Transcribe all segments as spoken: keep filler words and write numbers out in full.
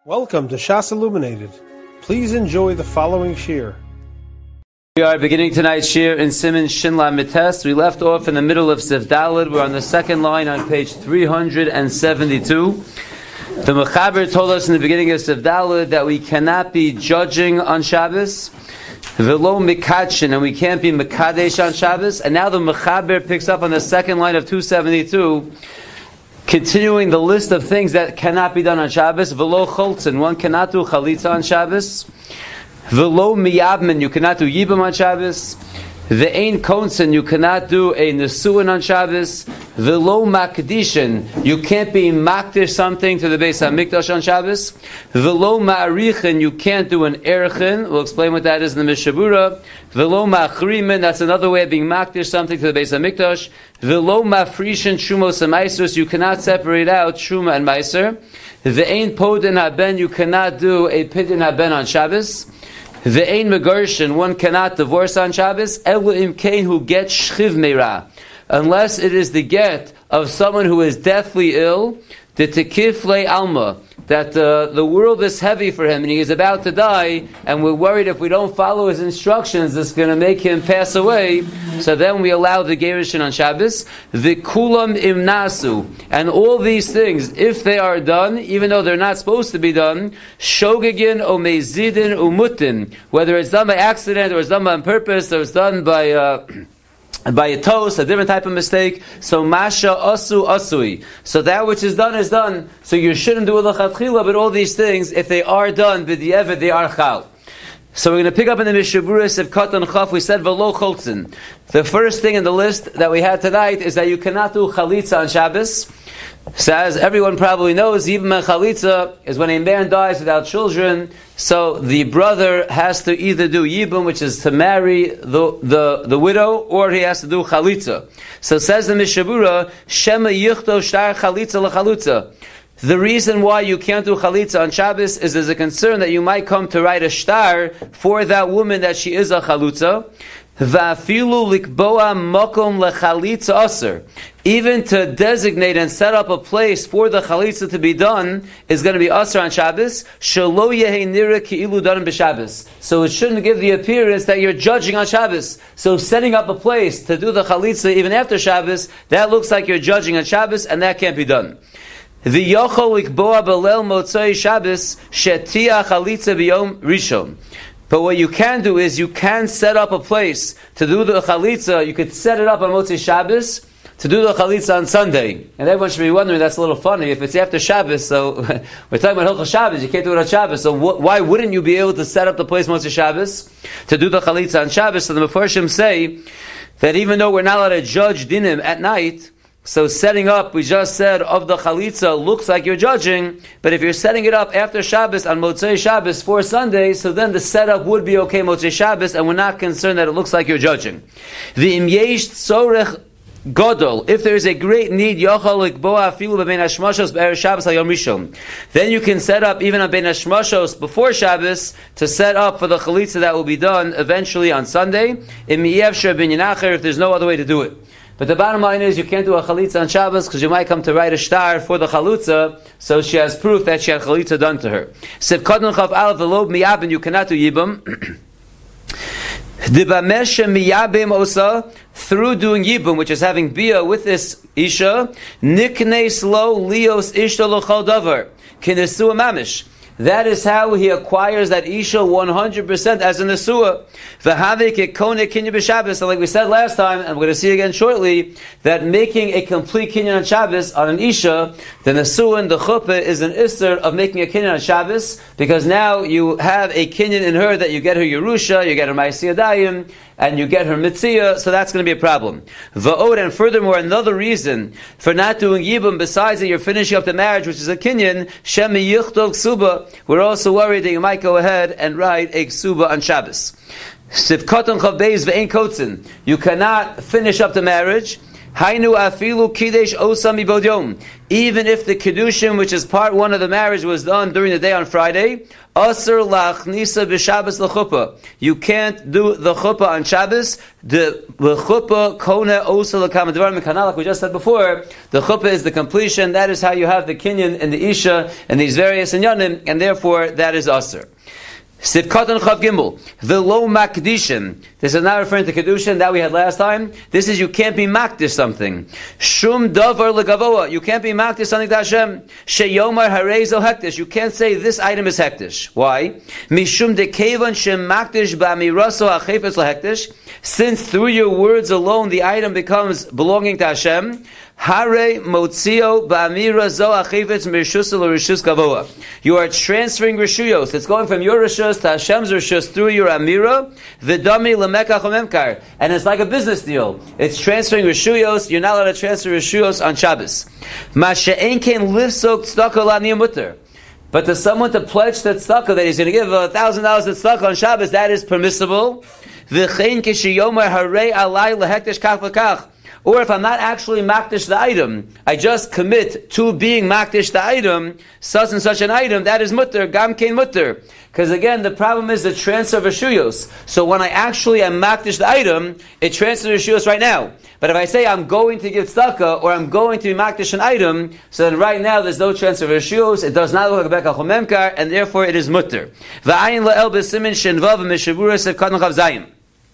Welcome to Shas Illuminated. Please enjoy the following shir. We are beginning tonight's shir in Siman Shin Lamed Tes. We left off in the middle of Sif Daled. We're on the second line on page three hundred seventy-two. The Mechaber told us in the beginning of Sif Daled that we cannot be judging on Shabbos, velo mikadshin, and we can't be mikadesh on Shabbos. And now the Mechaber picks up on the second line of two seventy-two, continuing the list of things that cannot be done on Shabbos. Velo choltzin, one cannot do chalitza on Shabbos. Velo miyabmin, you cannot do yibam on Shabbos. Ve'ein konsin, you cannot do a nesuin on Shabbos. Velo makdishin, you can't be makdish something to the Beis HaMikdash on Shabbos. Velo ma'arichin, you can't do an erchin. We'll explain what that is in the Mishabura. Velo ma'achrimin, that's another way of being makdish something to the Beis HaMikdash. Velo ma'frishin shumos and maisers, you cannot separate out shuma and maiser. Ve'ein podin haben, you cannot do a pidin haben on Shabbos. Ve'ein megarshin, one cannot divorce on Shabbos. Elu im kain who gets shchiv meira, unless it is the get of someone who is deathly ill, the tekifle alma, that uh, the world is heavy for him and he is about to die, and we're worried if we don't follow his instructions, it's going to make him pass away. So then we allow the gerushin on Shabbos. The kulam imnasu, and all these things, if they are done, even though they're not supposed to be done, shogegin o mezidin umutin, whether it's done by accident or it's done by on purpose or it's done by uh, by a toast, a different type of mistake. So masha asu asui. So that which is done is done. So you shouldn't do a l'chatchila, but all these things, if they are done, b'di'evet, they are chal. So we're going to pick up in the Mishaburis of Katan Chaf. We said velo choltzin. The first thing in the list that we had tonight is that you cannot do chalitza on Shabbos. So as everyone probably knows, yibam and chalitza is when a man dies without children. So the brother has to either do yibam, which is to marry the, the, the widow, or he has to do chalitza. So says the Mishabura, shema yichto shtar chalitza lachalutza. The reason why you can't do chalitza on Shabbos is there's a concern that you might come to write a shtar for that woman that she is a chalutza. Va'afilu likboa makom lechalitza aser. Even to designate and set up a place for the chalitza to be done is going to be aser on Shabbos. Shelo yehi nira ki'ilu darim b'Shabbos. So it shouldn't give the appearance that you're judging on Shabbos. So setting up a place to do the chalitza even after Shabbos, that looks like you're judging on Shabbos, and that can't be done. The yochol likboa belel motzei Shabbos shetia chalitza b'yom rishon. But what you can do is you can set up a place to do the chalitza. You could set it up on Motzei Shabbos to do the chalitza on Sunday. And everyone should be wondering, that's a little funny. If it's after Shabbos, so we're talking about Hilchos Shabbos, you can't do it on Shabbos. So wh- why wouldn't you be able to set up the place Motzei Shabbos to do the chalitza on Shabbos? So the Mefarshim say that even though we're not allowed to judge dinim at night, so setting up, we just said, of the chalitza looks like you're judging, but if you're setting it up after Shabbos on Motzei Shabbos for Sunday, so then the setup would be okay Motzei Shabbos, and we're not concerned that it looks like you're judging. The im yesh tzorech gadol, if there is a great need, yochal likboa afilu bebein hashmashos be'erev Shabbos al yom rishon, then you can set up even on bein hashmashos before Shabbos to set up for the chalitza that will be done eventually on Sunday. Im yevsher bin yinacher, if there's no other way to do it. But the bottom line is you can't do a chalitza on Shabbos because you might come to write a shtar for the chalutza, so she has proof that she had chalitza done to her. Sev kadon chav alav v'lo miyabim, you cannot do yibam. Dibameshe miyabim osa, through doing yibam, which is having bia with this isha, niknes lo lios ishto l'chol davar, kinesu mamish. That is how he acquires that Isha one hundred percent as a Nesua. And like we said last time, and we're going to see again shortly, that making a complete Kinyan on Shabbos on an Isha, the Nesua and the Chuppah is an Isser of making a Kinyan on Shabbos, because now you have a Kinyan in her that you get her Yerusha, you get her Ma'aseh Yadayim, and you get her mitzvah, so that's going to be a problem. Va'od, and furthermore, another reason for not doing yibum, besides that you're finishing up the marriage, which is a kinyan, shem yichtol ksuba, we're also worried that you might go ahead and write a ksuba on Shabbos. Sif katan chav beis ve'ein kotzin, you cannot finish up the marriage, Hainu afilu kidesh osam ibod yom. Even if the kedushin, which is part one of the marriage, was done during the day on Friday, asur lachnisa b'Shabbos lechuppah. You can't do the chuppah on Shabbos. The chuppah kona osa l'kama dvarim kanal, like we just said before. The chuppah is the completion. That is how you have the kinyan and the isha and these various inyanim, and therefore that is asur. Sivkatan Chav Gimel, Velo Makdishin. This is not referring to Kedushin that we had last time. This is you can't be Makdish something. Shum Davar Legavoa. You can't be Makdish something to Hashem. Sheyomar Harezo Hektish. You can't say this item is Hektish. Why? Mishum Dekevan Shem Makdish Ba'miraso Achefetz LaHektish. Since through your words alone the item becomes belonging to Hashem. Hare motzio ba'amira zo achivitz mirshus l'rishus gavoa. You are transferring rishuyos. It's going from your rishus to Hashem's rishus through your amira. V'dami lemekach umemkar. And it's like a business deal. It's transferring rishuyos. You're not allowed to transfer rishuyos on Shabbos. Masha'en ken livsok tzedakah la'niyah mutter. But to someone to pledge that tzedakah that he's going to give a thousand dollars to tzedakah on Shabbos, that is permissible. V'chein kishiyomer hare alai lehektish kach v'kach. Or if I'm not actually makdish the item, I just commit to being makdish the item, such and such an item, that is mutter, gam kein mutter. Because again, the problem is the transfer of rishuyos. So when I actually am makdish the item, it transfers rishuyos right now. But if I say I'm going to give tzedakah, or I'm going to be makdish an item, so then right now there's no transfer of rishuyos, it does not look like a bekach umemkar, and therefore it is mutter. V'ayin la'el b'simin shenvav v'mishavura sev kadon chav zayim.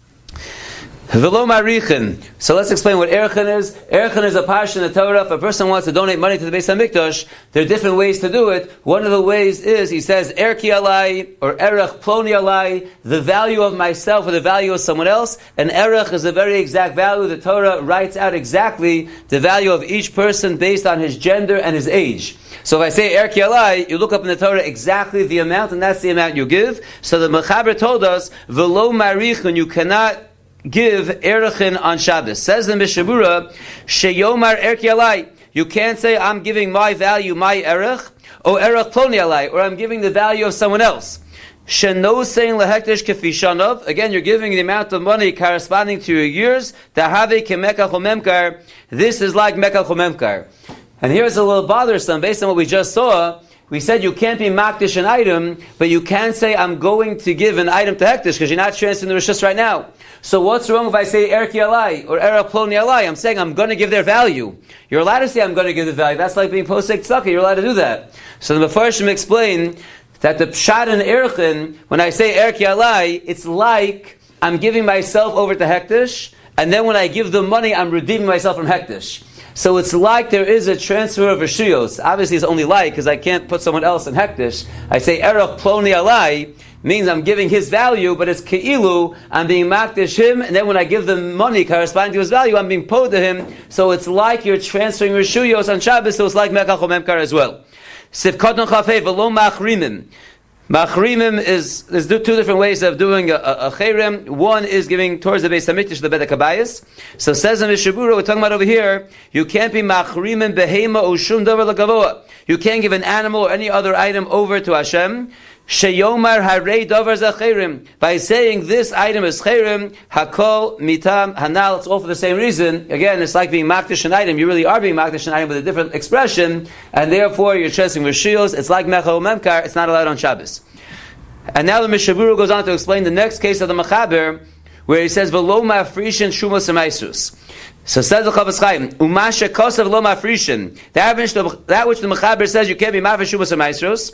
V'lo marichin. So let's explain what erchin is. Erchin is a parsha in the Torah. If a person wants to donate money to the Beis HaMikdash, there are different ways to do it. One of the ways is, he says, erki alai, or erech ploni alai, the value of myself or the value of someone else. And erech is a very exact value. The Torah writes out exactly the value of each person based on his gender and his age. So if I say erki alai, you look up in the Torah exactly the amount, and that's the amount you give. So the Mechaber told us, v'lo marichin, you cannot give erechin on Shabbos. Says the Mishabura, sheyomar erki alai. You can't say I'm giving my value, my erech, or erech ploni alai, or I'm giving the value of someone else. Sheno saying lehektish kefi shanav. Again, you're giving the amount of money corresponding to your years. Tahave kemekach umemkar. This is like mekach umemkar. And here's a little bothersome based on what we just saw. We said you can't be makdish an item, but you can say I'm going to give an item to hektish because you're not transferring the rishus right now. So what's wrong if I say erki alai or era ploni alai? I'm saying I'm going to give their value. You're allowed to say I'm going to give the value. That's like being posek tzedakah. You're allowed to do that. So the Mefarshim explain that the pshat and erchin, when I say erki alai, it's like I'm giving myself over to hektish, and then when I give the money, I'm redeeming myself from hektish. So it's like there is a transfer of rishuyos. Obviously it's only like, because I can't put someone else in hektish. I say erech ploni alai, means I'm giving his value, but it's ke'ilu, I'm being makdish him, and then when I give the money corresponding to his value, I'm being po to him. So it's like you're transferring rishuyos on Shabbos, so it's like mekach umemkar as well. Sivkot chafei v'lo machrimim. Machrimim is, there's two different ways of doing a, a, a cherem. One is giving towards the Beis HaMikdash, the Bet HaKabayis. So says in Mishabura, we're talking about over here, you can't be machrimim behema o shum davar l'gavoa. You can't give an animal or any other item over to Hashem. Sheyomar harei davar zacherim. By saying this item is cherem, hakol mitam hanal, it's all for the same reason. Again, it's like being makdish an item. You really are being makdish an item with a different expression, and therefore you're transferring rishuyos. It's like mecha umemkar. It's not allowed on Shabbos. And now the Mishabura goes on to explain the next case of the Mechaber, where he says v'lo mafrishin shumos emaisus. So says the Chafetz Chaim, umashe kosav lo mafrishin. That which the Mechaber says you can't be mafresh shumos emaisus.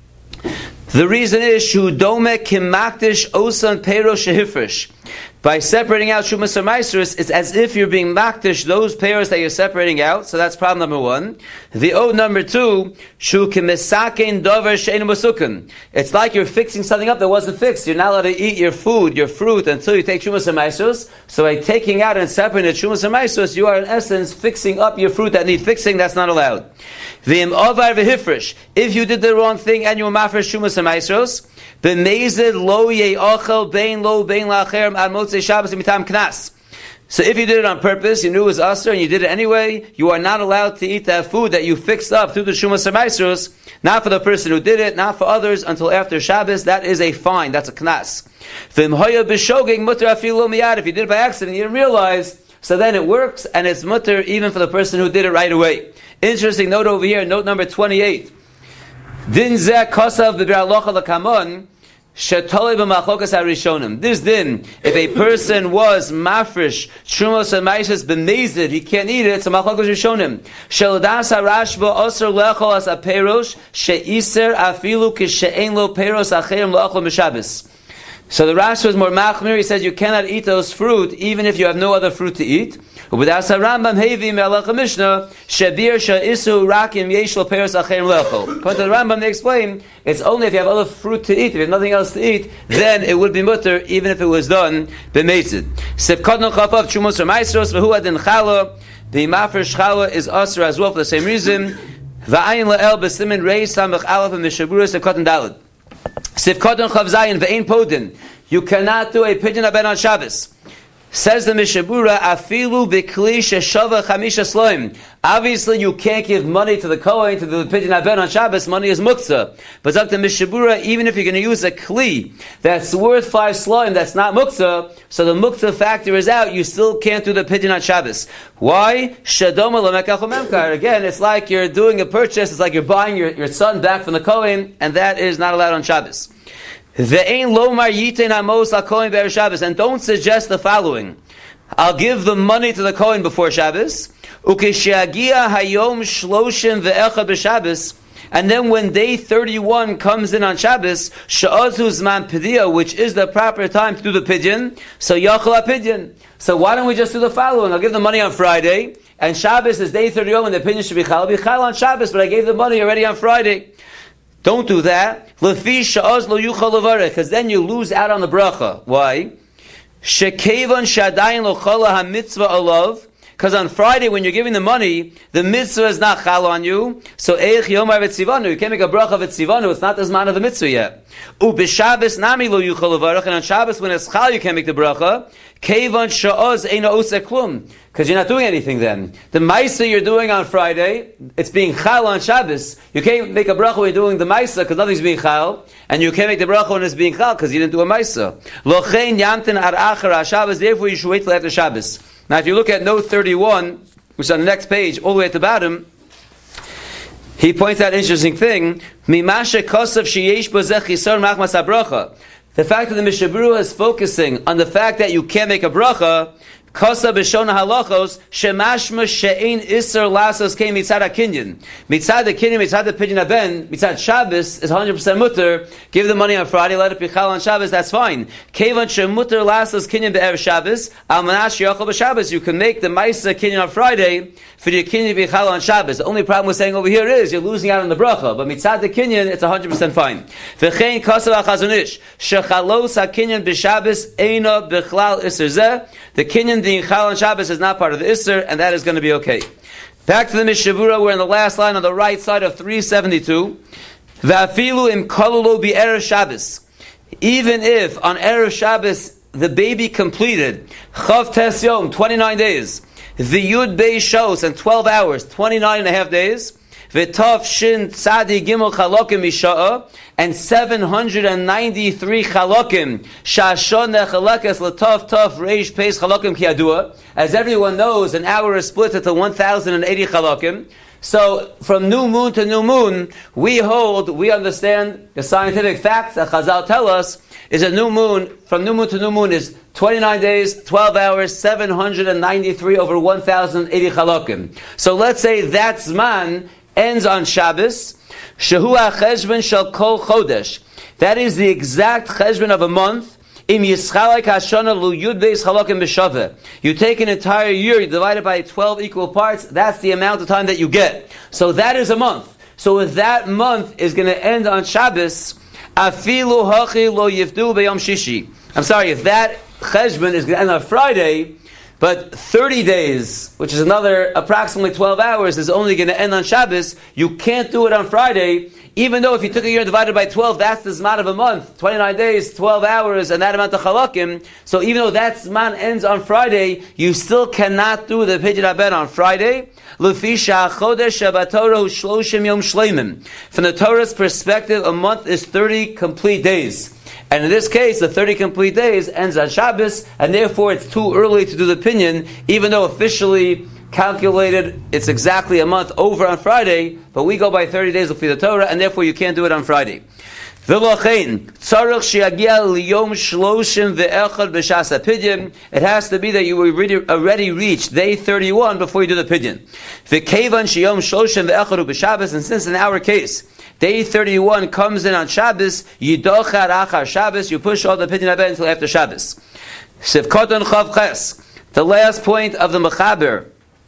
The reason is shudome kimakdish osan pero shehifresh. By separating out shumas or maisrus, it's as if you're being makdish those pairs that you're separating out. So that's problem number one. The O number two, shu kimisaken dover she'enu masukan. It's like you're fixing something up that wasn't fixed. You're not allowed to eat your food, your fruit, until you take shumas or maisrus. So by taking out and separating the shumas or maisrus, you are in essence fixing up your fruit that need fixing. That's not allowed. V'im ovar v'hifresh. If you did the wrong thing and you were mafresh shumas or maisrus, b'mezid lo ye'ochel bein lo bein la'acherem ad motzei Shabbos mitam knas. So if you did it on purpose, you knew it was usher, and you did it anyway, you are not allowed to eat that food that you fixed up through the shumas or maisrus, not for the person who did it, not for others, until after Shabbos. That is a fine. That's a knas. V'im hoya b'shogeg mutar afilu lo miyad. If you did it by accident, you didn't realize, so then it works, and it's mutter even for the person who did it right away. Interesting note over here, note number twenty-eight. Din zeh kosav b'bir halacha l'kamon, shetolei b'machlokas harishonim. This din, if a person was mafresh, trumos and ma'asos b'mezid, he can't eat it, it's a machlokas rishonim. Sheladas harashba osir lechol as aperosh, she'iser afilu kishe'en lo peros acherim lo'achlo m'shabes. So the Rashi was more machmir. He says you cannot eat those fruit even if you have no other fruit to eat. According to the Rambam, they explain it's only if you have other fruit to eat. If you have nothing else to eat, then it would be mutter even if it was done b'meitzid. The mafresh challah is asr as well for the same reason. V'ayin la'el b'simin reis samach aleph and mishaburas kotan daled. Sif kotan chav zayin ve'ein podin. You cannot do a pidyon aben on Shabbos. Says the Mishabura, afilu b'kli sheshava chamisha sloim. Obviously, you can't give money to the Kohen to the pidyon aben on Shabbos. Money is muktzah. But like the Mishabura, even if you're going to use a kli that's worth five sloim, that's not muktzah. So the muktzah factor is out. You still can't do the pidyon on Shabbos. Why? Shadoma l'mekachu memkar. Again, it's like you're doing a purchase. It's like you're buying your, your son back from the Kohen, and that is not allowed on Shabbos. And don't suggest the following. I'll give the money to the Kohen before Shabbos. And then when day thirty-one comes in on Shabbos, which is the proper time to do the pidyon, so yachal pidyon. So why don't we just do the following? I'll give the money on Friday, and Shabbos is day thirty-one when the pidyon should be chal. I'll be chal on Shabbos, but I gave the money already on Friday. Don't do that. Because then you lose out on the bracha. Why? Because on Friday, when you're giving the money, the mitzvah is not chal on you. So eich yomar v'tzivanu. You can't make a bracha v'tzivanu. It's not the zman of the mitzvah yet. U'b'Shabbos nami lo yuchal levarach. And on Shabbos, when it's chal, you can't make the bracha. Kevan sha'oz eina oseh klum. Because you're not doing anything then. The maisa you're doing on Friday, it's being chal on Shabbos. You can't make a bracha when you're doing the maisa because nothing's being chal. And you can't make the bracha when it's being chal because you didn't do a maisa. Lochein yamtin ar achar ha-Shabbos. Therefore, you should wait till after Shabbos. Now, if you look at note thirty-one, which is on the next page, all the way at the bottom, he points out an interesting thing. Mimashe kosav sheyesh bozeh chisar machmas ha-bracha. The fact that the Mishabura is focusing on the fact that you can't make a bracha, Kosa b'shona halachos shemashma she'ein iser lasos kein mitzad hakinyan. Mitzad the kinyan, mitzad the pidyon aben, mitzad Shabbos is one hundred percent mutter. Give the money on Friday, let it be chal on Shabbos, that's fine. Kevan shemutter lasos kinyan be'erev Shabbos, al manash yachol b'Shabbos. You can make the ma'isa kinyan on Friday for your kinyan to be chal on Shabbos. The only problem we're saying over here is you're losing out on the bracha. But mitzad the kinyan, it's one hundred percent fine. V'chein kosa v'chazonish shechalos hakinyan b'Shabbos eina b'chlal iser zeh. The kinyan being chal on Shabbos is not part of the Isser, and that is going to be okay. Back to the Mishavura, we're in the last line on the right side of three seventy-two. V'afilu im kolulu bi erev Shabbos. Even if on erev Shabbos the baby completed chav tes yom, twenty-nine days, the yud beis shos, and twelve hours, twenty-nine and a half days, v'tov shin tzadi gimel chalokim misha'a, and seven hundred ninety-three chalokim, shashon nechalekes l'tov tov reish peis chalokim kiadua. As everyone knows, an hour is split into one thousand eighty chalokim. So, from new moon to new moon, we hold, we understand the scientific facts that Chazal tell us is a new moon, from new moon to new moon is twenty-nine days, twelve hours, seven hundred ninety-three over one thousand eighty chalokim. So let's say that Zman ends on Shabbos. Shehu ha-cheshbon shel kol chodesh. That is the exact cheshbon of a month. Im yischalek hashana lu yud beis chalokim b'shaveh. You take an entire year, you divide it by twelve equal parts, that's the amount of time that you get. So that is a month. So if that month is going to end on Shabbos, afilu hachi lo yivdu b'yom shishi. I'm sorry, if that cheshbon is going to end on Friday, but thirty days, which is another approximately twelve hours, is only going to end on Shabbos, you can't do it on Friday, even though if you took a year and divided by twelve, that's the Zman of a month, twenty-nine days, twelve hours, and that amount of chalakim. So even though that Zman ends on Friday, you still cannot do the pidyon aben on Friday. From the Torah's perspective, a month is thirty complete days. And in this case, the thirty complete days ends on Shabbos, and therefore it's too early to do the pinyon, even though officially calculated it's exactly a month over on Friday, but we go by thirty days of the Torah, and therefore you can't do it on Friday. It has to be that you already, already reached day thirty-one before you do the pidyon. And since in our case, day thirty-one comes in on Shabbos, you push all the pidyon abed until after Shabbos. The last point of the Mechaber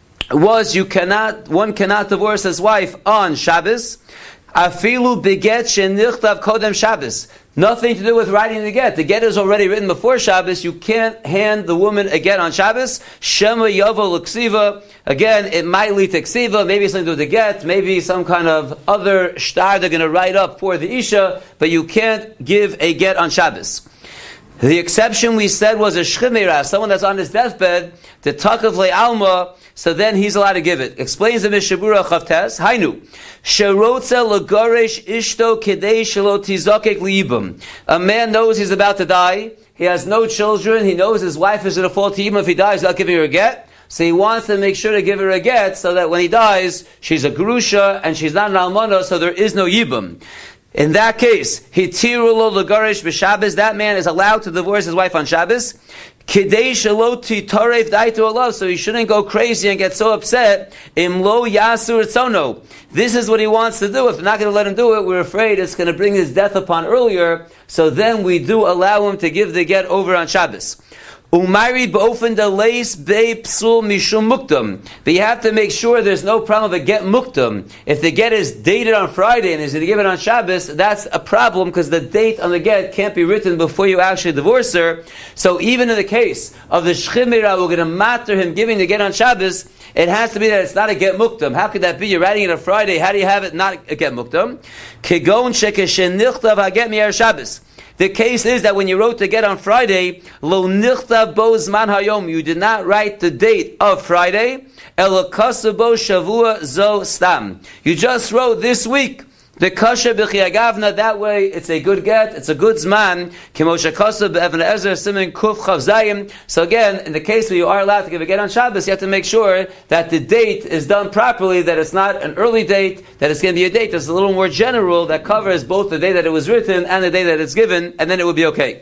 was you cannot, one cannot divorce his wife on Shabbos. Afilu beget shenichtav kodem Shabbos. Nothing to do with writing the get. The get is already written before Shabbos. You can't hand the woman a get on Shabbos. Shema yavo l'ksiva. Again, it might lead to ksiva. Maybe something to do with the get. Maybe some kind of other shtar they're going to write up for the isha. But you can't give a get on Shabbos. The exception we said was a shchimera, someone that's on his deathbed, the takav le'alma, so then he's allowed to give it. Explains the Mishabura Chavtes, Hainu, Sherotza l'garesh ishto kedei shelo tizokek liibum. A man knows he's about to die, he has no children, he knows his wife is going to fall to him if he dies without giving her a get, so he wants to make sure to give her a get, so that when he dies, she's a gerusha, and she's not an almana, so there is no yibum. In that case, hitirulo l'garish b'Shabbos, that man is allowed to divorce his wife on Shabbos. Kidei shelo titarev daitu olav, so he shouldn't go crazy and get so upset. Imlo yasur tzono. This is what he wants to do. If we're not going to let him do it, we're afraid it's going to bring his death upon earlier. So then we do allow him to give the get over on Shabbos. Umayrid b'ofen deleis be psul mishum muktam. But you have to make sure there's no problem with a get muktam. If the get is dated on Friday and is going to give it on Shabbos, that's a problem because the date on the get can't be written before you actually divorce her. So even in the case of the shchimera, we're going to matter him giving the get on Shabbos, it has to be that it's not a get muktam. How could that be? You're writing it on Friday. How do you have it not a get muktam? Kegon shekeshen nichtav haget mi'er Shabbos. The case is that when you wrote the get on Friday, lo nichtav bo zman hayom, you did not write the date of Friday, elo kasu bo shavua zo stam. You just wrote this week. The kasha b'chiyagavna, that way it's a good get, it's a good zman. Kimosha kasu b'Evan Ezer simin kuf chav zayim. So again, in the case where you are allowed to give a get on Shabbos, you have to make sure that the date is done properly, that it's not an early date, that it's going to be a date that's a little more general, that covers both the day that it was written and the day that it's given, and then it would be okay.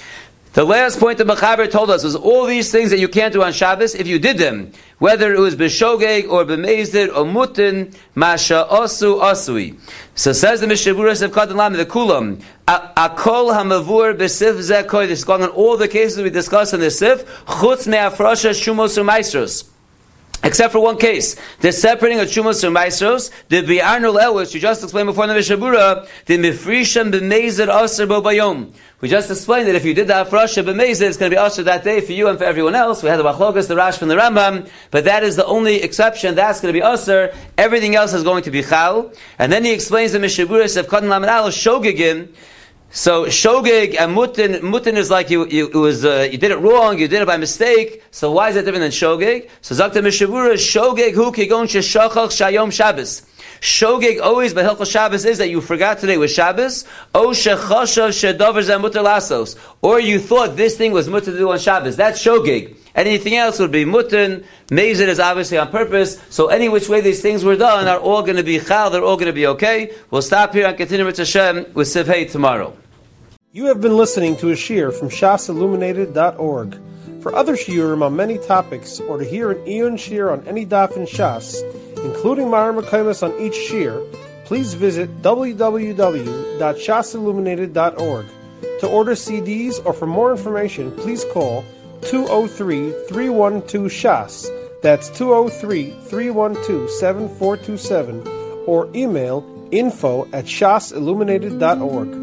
The last point the Mechaber told us was all these things that you can't do on Shabbos, if you did them, whether it was b'shogeg or b'meizid or mutin, masha osu osui. So says the Mishaburas of Katan Lam, the Kulam, akol hamavur b'sif zeh kodesh. This is going on all the cases we discussed in the sif, chutz me'afrasha shumos u'maisros. Except for one case, the separating of Shumos and Maisros, the Bi'arnul El, which you just explained before in the Mishabura, the Mifrisham b'mezid aser bo bayom. We just explained that if you did the Afrasha b'mezid, it's going to be aser that day for you and for everyone else. We had the Bachlokas, the Rash, and the Rambam, but that is the only exception. That's going to be aser. Everything else is going to be chal. And then he explains the Mishabura of Katan Lamed Al Shogegim. So shogeg and mutin, mutin is like you, you it was uh, you did it wrong, you did it by mistake. So why is that different than shogeg? So Zakta Mishavura, shogeg hu kigon sheshachach shayom Shabbos. Shogeg always by Hilchos Shabbos is that you forgot today was Shabbos. O shechashav shedavar zeh mutar lasos, or you thought this thing was mutar to do on Shabbos. That's shogeg. Anything else would be mutin. Mezid is obviously on purpose. So any which way these things were done are all going to be chal. They're all going to be okay. We'll stop here and continue with Hashem with Sivhei tomorrow. You have been listening to a shiur from shas illuminated dot org. For other shiurim on many topics, or to hear an Iyun shiur on any daf in Shas, including Ma'ar Mekaymas on each shiur, please visit w w w dot shas illuminated dot org. To order C Ds or for more information, please call two oh three, three one two, shas. That's two oh three, three one two, seven four two seven, or email info at shas illuminated dot org.